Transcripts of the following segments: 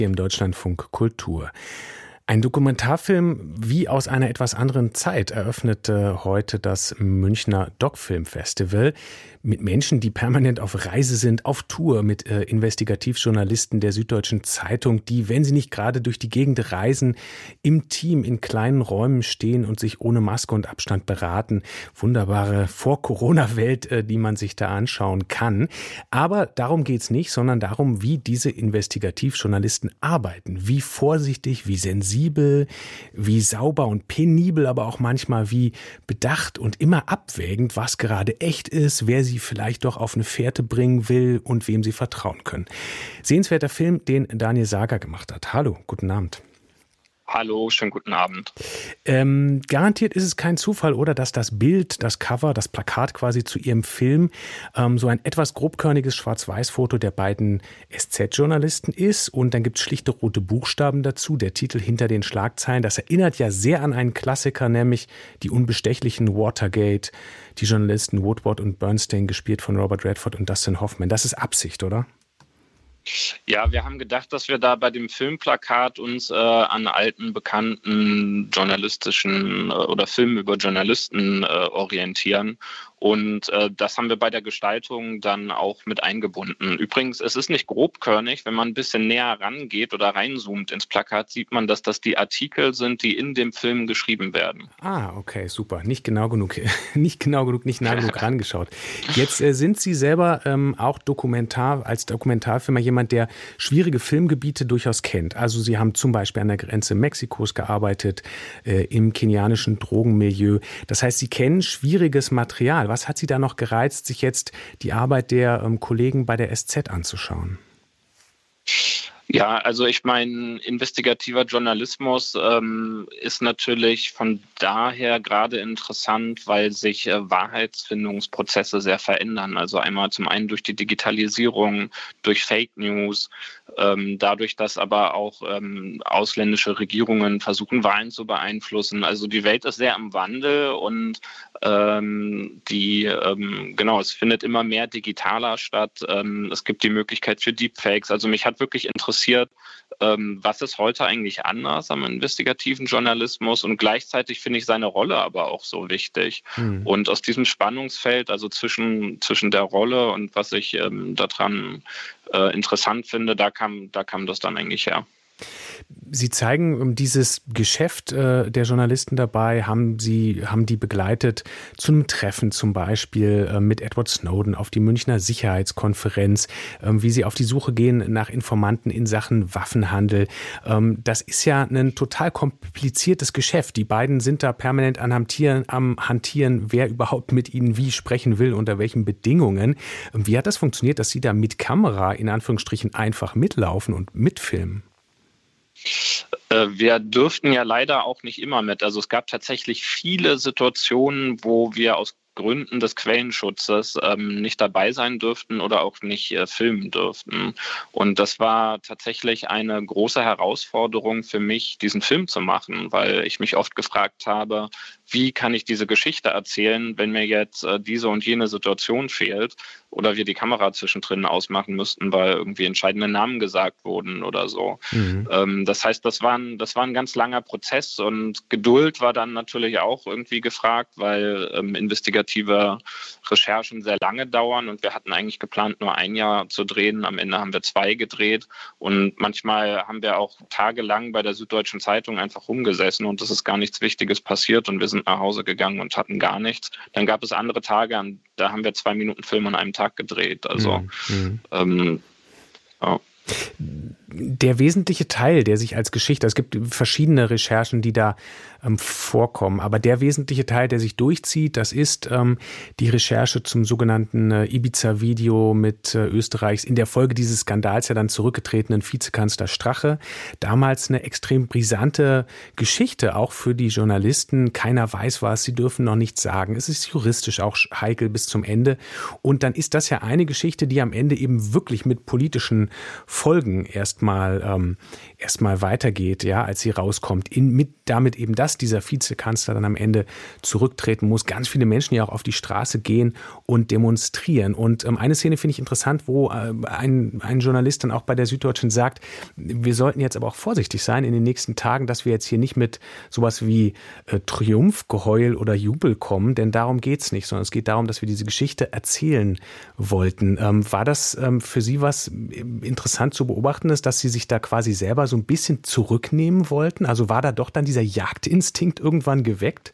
Hier im Deutschlandfunk Kultur. Ein Dokumentarfilm wie aus einer etwas anderen Zeit eröffnete heute das Münchner Doc-Film-Festival mit Menschen, die permanent auf Reise sind, auf Tour, mit Investigativjournalisten der Süddeutschen Zeitung, die, wenn sie nicht gerade durch die Gegend reisen, im Team in kleinen Räumen stehen und sich ohne Maske und Abstand beraten. Wunderbare Vor-Corona-Welt, die man sich da anschauen kann. Aber darum geht's nicht, sondern darum, wie diese Investigativjournalisten arbeiten. Wie vorsichtig, wie sensibel, wie sauber und penibel, aber auch manchmal wie bedacht und immer abwägend, was gerade echt ist, wer sie vielleicht doch auf eine Fährte bringen will und wem sie vertrauen können. Sehenswerter Film, den Daniel Sager gemacht hat. Hallo, guten Abend. Hallo, schönen guten Abend. Garantiert ist es kein Zufall, oder, dass das Bild, das Cover, das Plakat quasi zu Ihrem Film so ein etwas grobkörniges Schwarz-Weiß-Foto der beiden SZ-Journalisten ist. Und dann gibt es schlichte rote Buchstaben dazu, der Titel hinter den Schlagzeilen. Das erinnert ja sehr an einen Klassiker, nämlich die unbestechlichen Watergate, die Journalisten Woodward und Bernstein, gespielt von Robert Redford und Dustin Hoffman. Das ist Absicht, oder? Ja, wir haben gedacht, dass wir da bei dem Filmplakat uns an alten, bekannten journalistischen oder Filmen über Journalisten orientieren. Und das haben wir bei der Gestaltung dann auch mit eingebunden. Übrigens, es ist nicht grobkörnig. Wenn man ein bisschen näher rangeht oder reinzoomt ins Plakat, sieht man, dass das die Artikel sind, die in dem Film geschrieben werden. Ah, okay, super. Nicht nah genug rangeschaut. Jetzt sind Sie selber auch als Dokumentarfilmer jemand, der schwierige Filmgebiete durchaus kennt. Also Sie haben zum Beispiel an der Grenze Mexikos gearbeitet, im kenianischen Drogenmilieu. Das heißt, Sie kennen schwieriges Material. Was hat Sie da noch gereizt, sich jetzt die Arbeit der Kollegen bei der SZ anzuschauen? Ja, also ich meine, investigativer Journalismus ist natürlich von daher gerade interessant, weil sich Wahrheitsfindungsprozesse sehr verändern. Also einmal zum einen durch die Digitalisierung, durch Fake News, dadurch, dass aber auch ausländische Regierungen versuchen, Wahlen zu beeinflussen. Also die Welt ist sehr im Wandel und es findet immer mehr digitaler statt. Es gibt die Möglichkeit für Deepfakes. Also mich hat wirklich interessiert, was ist heute eigentlich anders am investigativen Journalismus, und gleichzeitig finde ich seine Rolle aber auch so wichtig. Und aus diesem Spannungsfeld, also zwischen der Rolle und was ich daran interessant finde, da kam das dann eigentlich her. Sie zeigen dieses Geschäft der Journalisten dabei, haben die begleitet zu einem Treffen zum Beispiel mit Edward Snowden auf die Münchner Sicherheitskonferenz, wie sie auf die Suche gehen nach Informanten in Sachen Waffenhandel. Das ist ja ein total kompliziertes Geschäft. Die beiden sind da permanent am Hantieren, wer überhaupt mit ihnen wie sprechen will, unter welchen Bedingungen. Wie hat das funktioniert, dass Sie da mit Kamera in Anführungsstrichen einfach mitlaufen und mitfilmen? Wir dürften ja leider auch nicht immer mit. Also es gab tatsächlich viele Situationen, wo wir aus Gründen des Quellenschutzes nicht dabei sein dürften oder auch nicht filmen dürften. Und das war tatsächlich eine große Herausforderung für mich, diesen Film zu machen, weil ich mich oft gefragt habe, wie kann ich diese Geschichte erzählen, wenn mir jetzt diese und jene Situation fehlt oder wir die Kamera zwischendrin ausmachen müssten, weil irgendwie entscheidende Namen gesagt wurden oder so. Das heißt, das war ein ganz langer Prozess, und Geduld war dann natürlich auch irgendwie gefragt, weil investigative Recherchen sehr lange dauern, und wir hatten eigentlich geplant, nur ein Jahr zu drehen. Am Ende haben wir 2 gedreht, und manchmal haben wir auch tagelang bei der Süddeutschen Zeitung einfach rumgesessen und es ist gar nichts Wichtiges passiert und wir sind nach Hause gegangen und hatten gar nichts. Dann gab es andere Tage, da haben wir 2 Minuten Film an einem Tag gedreht. Also ja. Der wesentliche Teil, der sich als Geschichte, es gibt verschiedene Recherchen, die da vorkommen, aber der wesentliche Teil, der sich durchzieht, das ist die Recherche zum sogenannten Ibiza-Video mit Österreichs in der Folge dieses Skandals ja dann zurückgetretenen Vizekanzler Strache. Damals eine extrem brisante Geschichte, auch für die Journalisten. Keiner weiß was, sie dürfen noch nichts sagen. Es ist juristisch auch heikel bis zum Ende. Und dann ist das ja eine Geschichte, die am Ende eben wirklich mit politischen Folgen erstmal erstmal weitergeht, ja, als sie rauskommt, damit eben, dass dieser Vizekanzler dann am Ende zurücktreten muss. Ganz viele Menschen ja auch auf die Straße gehen und demonstrieren. Und eine Szene finde ich interessant, wo ein Journalist dann auch bei der Süddeutschen sagt, wir sollten jetzt aber auch vorsichtig sein in den nächsten Tagen, dass wir jetzt hier nicht mit sowas wie Triumphgeheul oder Jubel kommen, denn darum geht's nicht, sondern es geht darum, dass wir diese Geschichte erzählen wollten. War das für Sie was interessant zu beobachten ist, dass Sie sich da quasi selber so ein bisschen zurücknehmen wollten? Also war da doch dann dieser Jagdinstinkt irgendwann geweckt?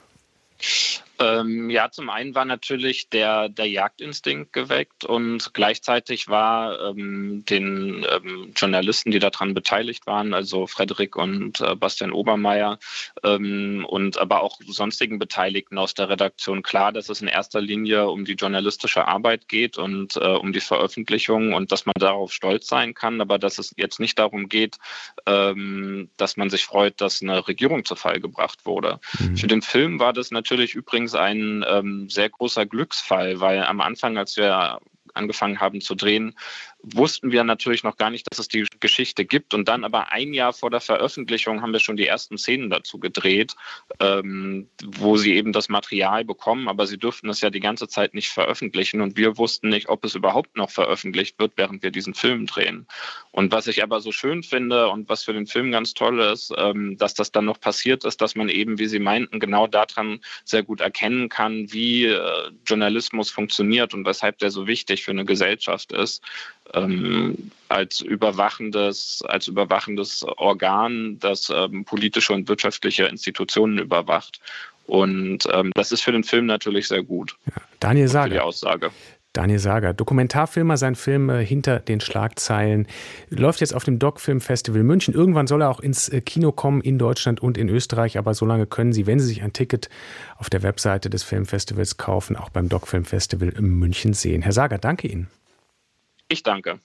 Ja, zum einen war natürlich der Jagdinstinkt geweckt und gleichzeitig war den Journalisten, die daran beteiligt waren, also Frederik und Bastian Obermeier und aber auch sonstigen Beteiligten aus der Redaktion klar, dass es in erster Linie um die journalistische Arbeit geht und um die Veröffentlichung und dass man darauf stolz sein kann, aber dass es jetzt nicht darum geht, dass man sich freut, dass eine Regierung zu Fall gebracht wurde. Für den Film war das natürlich übrigens ein sehr großer Glücksfall, weil am Anfang, als wir angefangen haben zu drehen, wussten wir natürlich noch gar nicht, dass es die Geschichte gibt. Und dann aber ein Jahr vor der Veröffentlichung haben wir schon die ersten Szenen dazu gedreht, wo sie eben das Material bekommen, aber sie durften es ja die ganze Zeit nicht veröffentlichen. Und wir wussten nicht, ob es überhaupt noch veröffentlicht wird, während wir diesen Film drehen. Und was ich aber so schön finde und was für den Film ganz toll ist, dass das dann noch passiert ist, dass man eben, wie Sie meinten, genau daran sehr gut erkennen kann, wie Journalismus funktioniert und weshalb der so wichtig für eine Gesellschaft ist. Als überwachendes Organ, das politische und wirtschaftliche Institutionen überwacht. Und das ist für den Film natürlich sehr gut. Ja, Daniel Sager. Für die Aussage. Daniel Sager, Dokumentarfilmer, sein Film Hinter den Schlagzeilen, läuft jetzt auf dem Doc-Film-Festival München. Irgendwann soll er auch ins Kino kommen in Deutschland und in Österreich, aber solange können Sie, wenn Sie sich ein Ticket auf der Webseite des Filmfestivals kaufen, auch beim Doc-Film-Festival in München sehen. Herr Sager, danke Ihnen. Ich danke.